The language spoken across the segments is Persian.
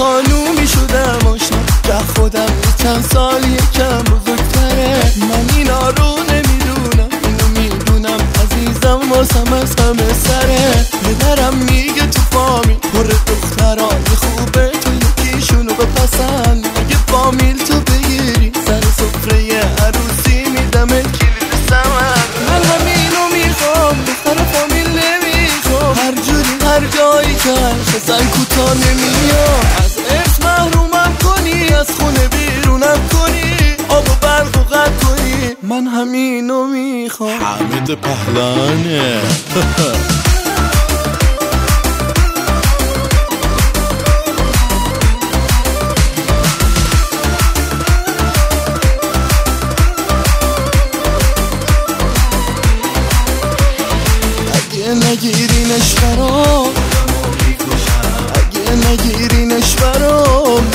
خانومی شدم آشنا که خودم چند سال یکم بزرگتره. من اینا رو نمیدونم، اینو میدونم عزیزم واسم از همه سره. پدرم میگه تو فامیل پر دخترای خوبه، تو یکیشونو بپسند. اگه فامیل تو بگیری سر سفره عروسی میدمت کلید سمن. من همینو میخوام، دختر فامیل نمیخوام. هر جوری هر جایی که حسن کوتا نمیام. از ارث محرومم کنی، از خونه بیرونم کنی، آب و برق و قطع کنی. من همینو میخوام. حمید پهلوانه. نگیرینش برام، اگه نگیرینش برام،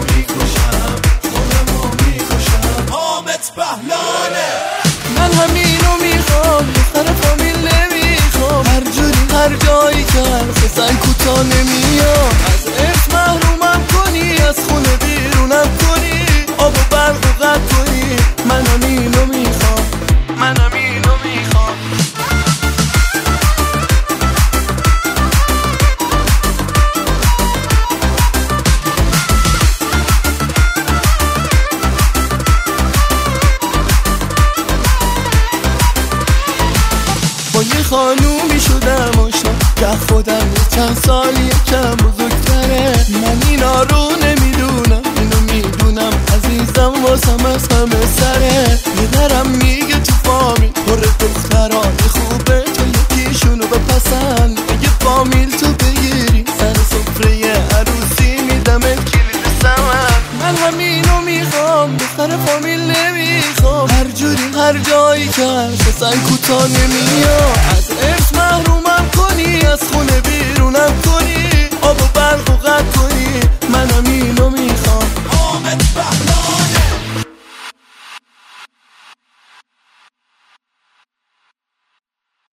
حامد پهلوانه. من همینو میخوام، دختر فامیل نمیخوام. هر جوری هر جایی که حسن کوتا نمیام. از ارث محرومم کنی، از خونه بیرونم کنی، آب و برق و قطع کنی. من همینو میخوام، من همینو میخوام. با یه خانومی شدم آشنا که خودم چند سال یکم بزرگتره. من اینا رو نمیدونم، اینو میدونم عزیزم واسم از همه سره. پدرم میگه تو فامیل پر دخترای خوبه، تو یکیشونو بپسند. اگه فامیل تو بگیری سر سفره عروسی میدمت کلید سمن. من همینو میخوام، دختر فامیل نمیخوام. هر جوری هر جایی که حسن کوتا نمیام. از ارث محرومم کنی، از خونه بیرونم کنی،